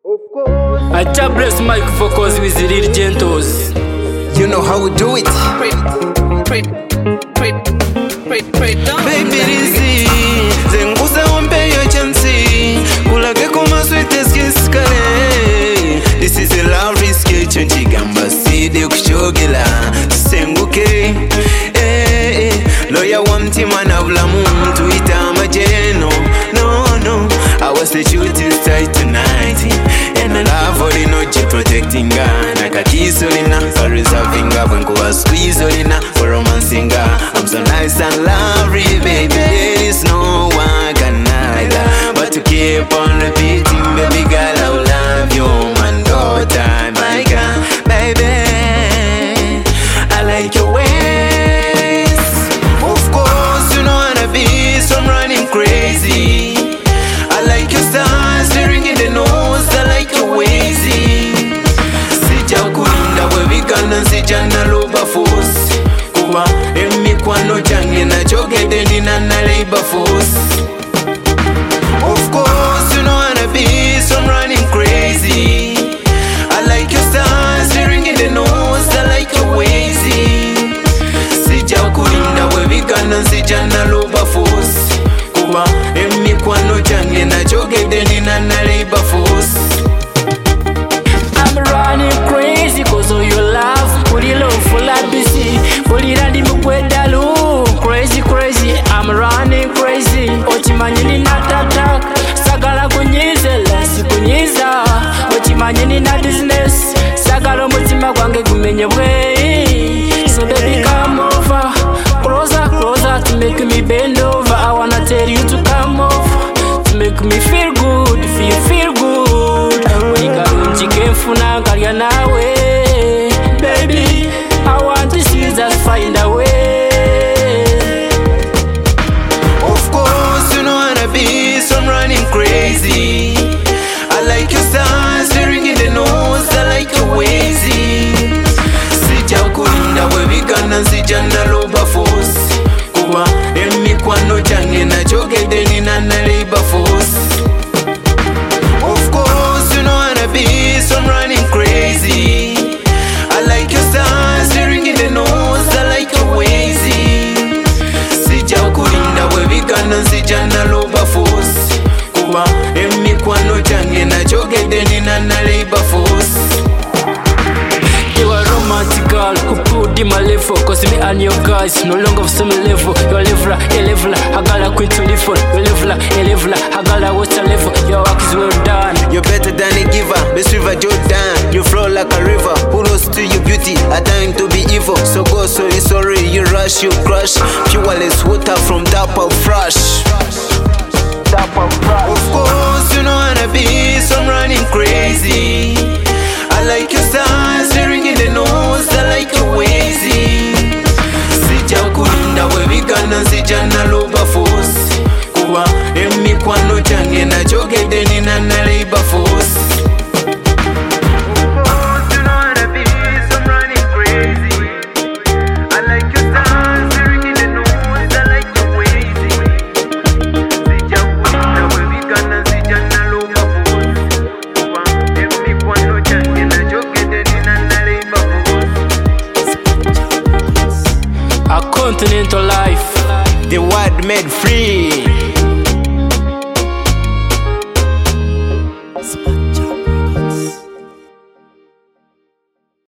I just bless Mike Focus with the real gentos. You know how we do it. Baby Rizzy, zengusa wampe yo chansi, kulake kuma sweetest kiss kale. This is a love risky chonchi gamba sidi kushogela senguke. Loya wamti manavla muntu ita majeno. No, I was the shooting star tonight. And I love all the noche protecting her. Naka kisolina, for reserving her. When go a squeezeolina, for romancing her. I'm so nice and lovely, baby. There is no one can either. But to keep on repeating, baby girl, I will love you, man, daughter, my girl, baby. I like your ways. Of course, you know how to be, so I'm running crazy. I like your stars, staring in the nose. I like your wazy. Sija kulinda webikana sija na loba force. Kuwa emi kwano jange na jogede nina na labor force. Of course, you know how to be, so I'm running crazy. I like your stars, staring in the nose. I like your wazy. Sija kulinda webikana sija na loba force. Kuwa emi kwano jange na jogede nina na labor force. I'm running crazy cause of your love. Put your love for la busy. Put it on the mukwedalu. Crazy, I'm running crazy. Ochimanyini na tatak. Sagala kunyize, lesi kunyiza. Ochimanyini na business. Sagala mutima kwange kumenye way. So baby come over. Closer to make me bend over. I wanna tell you to come over. To make me feel good, feel good. When you come chikefuna karya nawe. Baby, I want to see you just find a way. Of course, you know how to be, so I'm running crazy. I like your stars, staring in the nose. I like your wazy. Sija kulinda webikana sija na loba force. Kuwa emi kwano jange na jogede nina na labor force. Of course, you know how to be, so I'm running crazy. I like your stars, staring in the nose. I like your wazy. Sija kulinda webikana sija na loba force. Kuwa emi kwano jange na jogede nina na labor force. You are romantic girl who put in my level. Cause me and your guys no longer same level. Your leveler, I gotta quit to live for. Your leveler, I gotta watch a level. Your work is well done. You're better than a giver, best river Jordan. You flow like a river, who knows to your beauty, a time to be evil. So go sorry, you rush, you crush. Pueless water from top of fresh. Of course, you know how to be, so I'm running crazy. I like your stars, staring in the nose. I like your wazy. Sija kulinda webikana sija na loba force. Kuwa emi kwano jange na jogede nina na labor force. A continental life. The word made free.